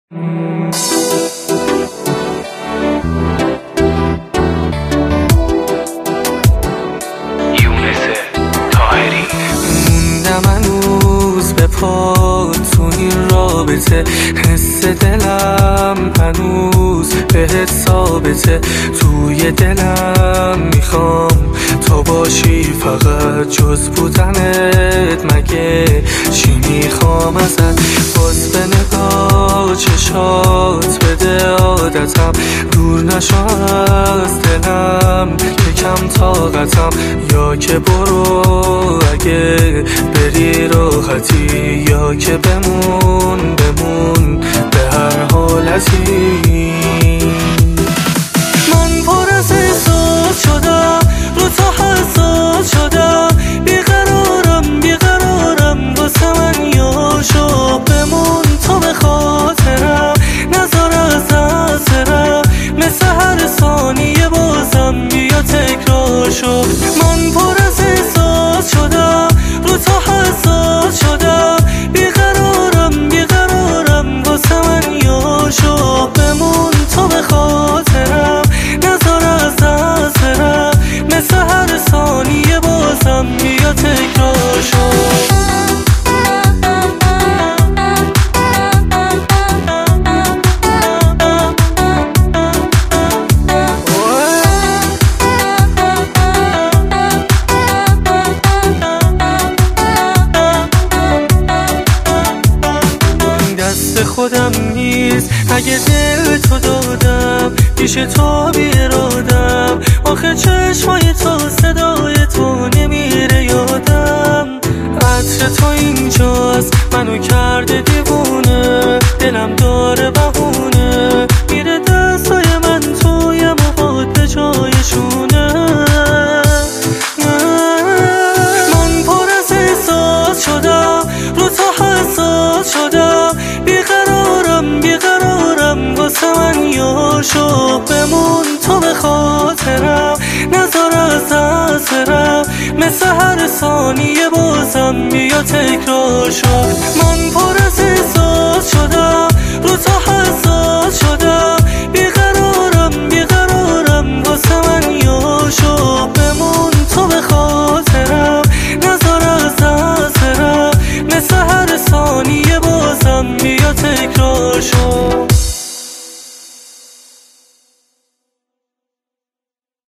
موندم هنوز به پا تو این رابطه، حس دلم هنوز بهت ثابته. توی دلم میخوام تو باشی، فقط جز بودنت مگه چی میخوام ازت؟ باز به نگاه چشات بده عادتم، دور نشو از دلم یکم طاقتم. یا که برو اگه بری راحتی، یا که بمون به هر حالتی. من پر از احساس شدم، رو تو حساس شدم، بیقرارم واسه من یاشو. بمون تو به خاطرم، نذار از دست برم، مثل هر ثانیه بازم بیا تکرار شو. من پر از احساس شدم، رو تو حساس شدم، بیقرارم واسه من یاشو. بمون تو به خاطرم، نذار از دست برم، مثل هر ثانیه بازم بیا تکرار شو. خودم نیست اگه دل تو دادم، پیش تو بی ارادم. آخه چشمای تو صدای تو نمیره یادم. عطر تو اینجاست منو کرده دیوونه، دلم داره بهونه، میره دستای من توی موهات به جایشونه. من پر از احساس شدم، رو تو حساس شدم، بیقرارم واسه من یاشو. بمون تو به خاطرم، نذار از دست برم، مثل هر ثانیه بازم بیا تکرار شو. من پر